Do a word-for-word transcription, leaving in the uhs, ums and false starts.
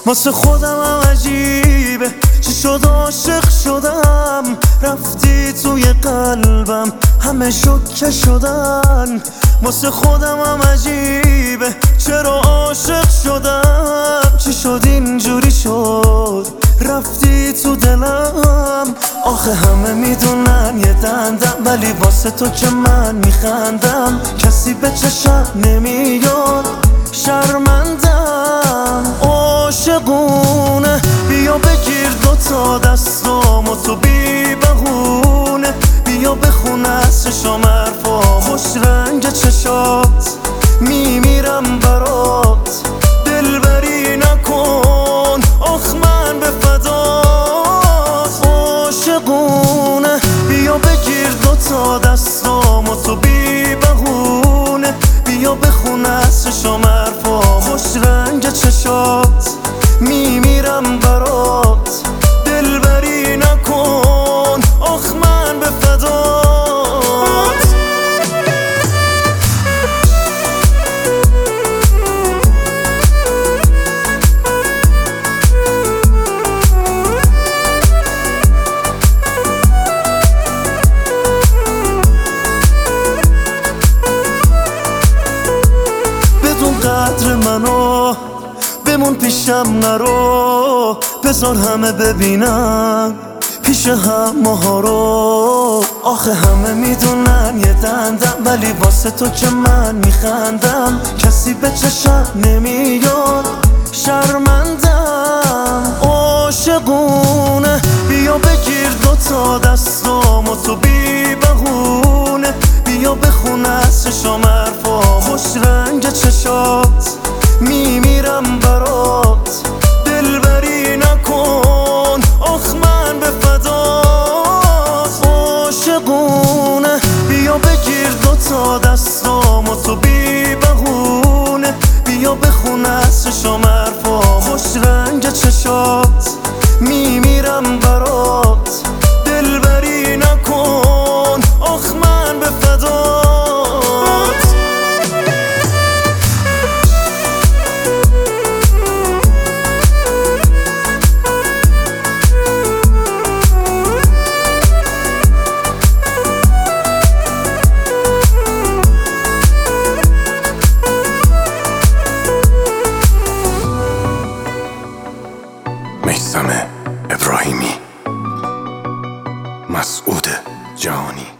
واسه خودم هم عجیبه چی شد عاشق شدم، رفتی توی قلبم همه شکه شدن. واسه خودم هم عجیبه چرا عاشق شدم، چی شد اینجوری شد رفتی تو دلم. آخه همه میدونن یه دندم، ولی واسه تو که من میخندم. کسی به چشم نمیاد شرمندم. عاشقونه بیا بگیر دوتا دستام و تو بی بهونه، بیا بخون از چشام حرفا، خوش رنگ چشات میمیرم برات. دلبری نکن آخ من به فدات. عاشقونه بیا بگیر دوتا دستام و تو بی بهونه، بیا بخون از چشام حرفا، خوش رنگ چشات میمیرم برات. دلبری نکن آخ من به فدات. بدون قدر منو بمون پیشم نرو، بذار همه ببینن پیش هم ماها رو. آخه همه میدونن یه دندم، ولی واسه تو که من میخندم. کسی به چشم نمیاد شرمندم. عاشقونه بیا بگیر دوتا دستام و تو بی بهونه، بیا بخون از چشام حرفا، خوش رنگ چشات میمیرم برات. دلبری نکن آخ من به فدات. عاشقونه بیا بگیر دوتا دستام و تو بی بهونه، بیا بخون از چشام حرفا، خوش رنگ چشات میمیرم برات. دلبری نکن آخ من به فدات. میثم ابراهیمی، مسعود جهانی.